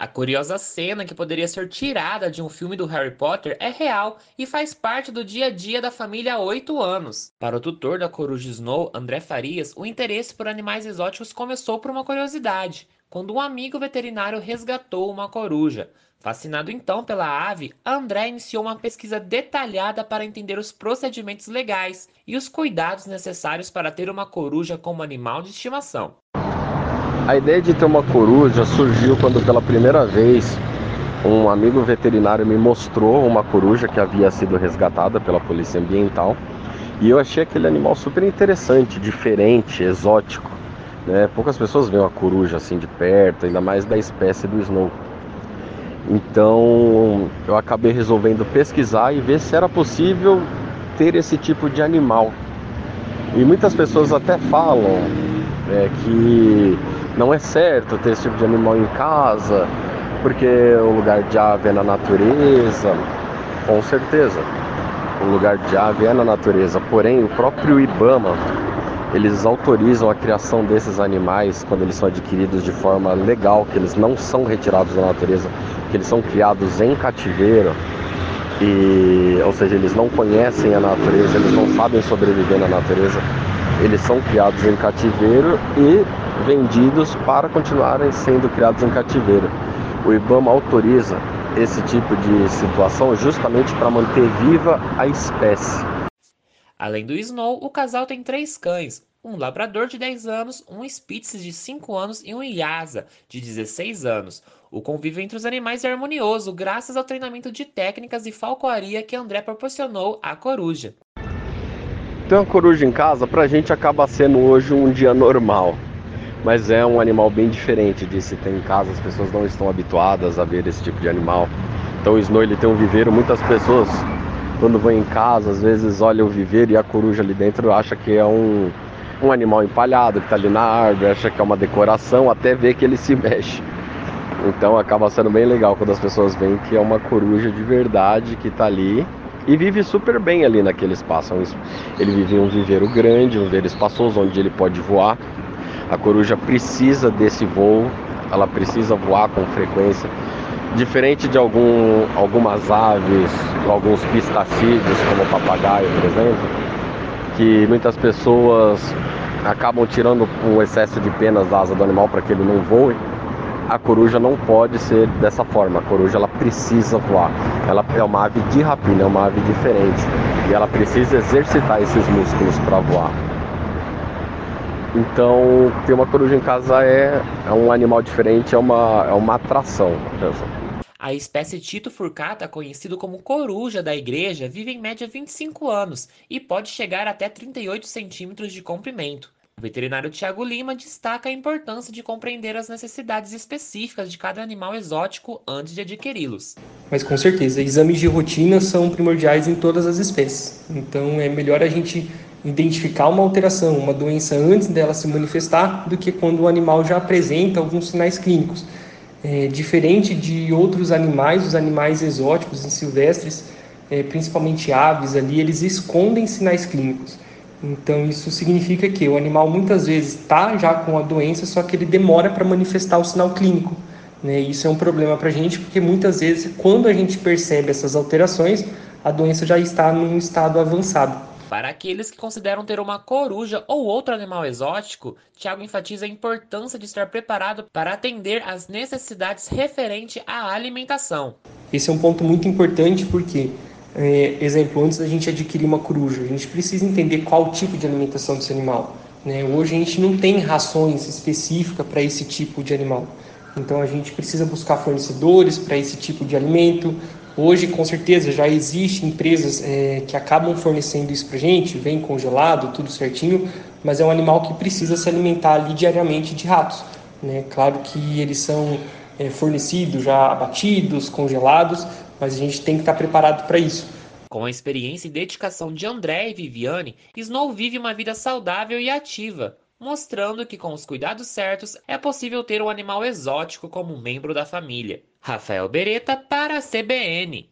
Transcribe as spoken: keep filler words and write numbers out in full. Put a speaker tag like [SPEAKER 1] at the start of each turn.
[SPEAKER 1] A curiosa cena que poderia ser tirada de um filme do Harry Potter é real e faz parte do dia a dia da família há oito anos. Para o tutor da coruja Snow, André Farias, o interesse por animais exóticos começou por uma curiosidade, quando um amigo veterinário resgatou uma coruja. Fascinado então pela ave, André iniciou uma pesquisa detalhada para entender os procedimentos legais e os cuidados necessários para ter uma coruja como animal de estimação.
[SPEAKER 2] A ideia de ter uma coruja surgiu quando pela primeira vez um amigo veterinário me mostrou uma coruja que havia sido resgatada pela polícia ambiental e eu achei aquele animal super interessante, diferente, exótico, né? Poucas pessoas veem uma coruja assim de perto, ainda mais da espécie do Snow. Então eu acabei resolvendo pesquisar e ver se era possível ter esse tipo de animal. E muitas pessoas até falam é, que não é certo ter esse tipo de animal em casa, porque o lugar de ave é na natureza. Com certeza, o lugar de ave é na natureza, porém o próprio IBAMA, eles autorizam a criação desses animais quando eles são adquiridos de forma legal, que eles não são retirados da natureza, que eles são criados em cativeiro, e, ou seja, eles não conhecem a natureza, eles não sabem sobreviver na natureza, eles são criados em cativeiro e vendidos para continuarem sendo criados em cativeiro. O IBAMA autoriza esse tipo de situação justamente para manter viva a espécie.
[SPEAKER 1] Além do Snow, o casal tem três cães, um labrador de dez anos, um Spitz de cinco anos e um Lhasa de dezesseis anos. O convívio entre os animais é harmonioso graças ao treinamento de técnicas e falcoaria que André proporcionou à coruja.
[SPEAKER 2] Ter uma coruja em casa pra gente acaba sendo hoje um dia normal, mas é um animal bem diferente de se ter em casa. As pessoas não estão habituadas a ver esse tipo de animal. Então o Snow, ele tem um viveiro, muitas pessoas quando vão em casa, às vezes olham o viveiro e a coruja ali dentro acha que é um, um animal empalhado que está ali na árvore, acha que é uma decoração, até ver que ele se mexe. Então acaba sendo bem legal quando as pessoas veem que é uma coruja de verdade que está ali e vive super bem ali naquele espaço. Ele vive em um viveiro grande, um viveiro espaçoso onde ele pode voar. A coruja precisa desse voo, ela precisa voar com frequência. Diferente de algum, algumas aves, alguns pistacídeos, como o papagaio, por exemplo, que muitas pessoas acabam tirando um excesso de penas da asa do animal para que ele não voe. A coruja não pode ser dessa forma. A coruja, ela precisa voar. Ela é uma ave de rapina, é uma ave diferente. E ela precisa exercitar esses músculos para voar. Então, ter uma coruja em casa é, é um animal diferente, é uma, é uma atração.
[SPEAKER 1] A espécie Tito furcata, conhecido como coruja da igreja, vive em média vinte e cinco anos e pode chegar até trinta e oito centímetros de comprimento. O veterinário Tiago Lima destaca a importância de compreender as necessidades específicas de cada animal exótico antes de adquiri-los.
[SPEAKER 3] Mas com certeza, exames de rotina são primordiais em todas as espécies. Então é melhor a gente identificar uma alteração, uma doença antes dela se manifestar, do que quando o animal já apresenta alguns sinais clínicos. É, diferente de outros animais, os animais exóticos e silvestres, é, principalmente aves ali, eles escondem sinais clínicos. Então isso significa que o animal muitas vezes está já com a doença, só que ele demora para manifestar o sinal clínico, né? Isso é um problema para a gente, porque muitas vezes quando a gente percebe essas alterações, a doença já está num estado avançado.
[SPEAKER 1] Para aqueles que consideram ter uma coruja ou outro animal exótico, Tiago enfatiza a importância de estar preparado para atender às necessidades referentes à alimentação.
[SPEAKER 3] Esse é um ponto muito importante porque, é, exemplo, antes da gente adquirir uma coruja, a gente precisa entender qual tipo de alimentação desse animal, né? Hoje a gente não tem rações específicas para esse tipo de animal. Então a gente precisa buscar fornecedores para esse tipo de alimento. Hoje, com certeza, já existem empresas é, que acabam fornecendo isso para a gente, vem congelado, tudo certinho, mas é um animal que precisa se alimentar ali diariamente de ratos, né? Claro que eles são é, fornecidos já abatidos, congelados, mas a gente tem que estar preparado para isso.
[SPEAKER 1] Com a experiência e dedicação de André e Viviane, Snow vive uma vida saudável e ativa, mostrando que com os cuidados certos é possível ter um animal exótico como membro da família. Rafael Beretta para a C B N.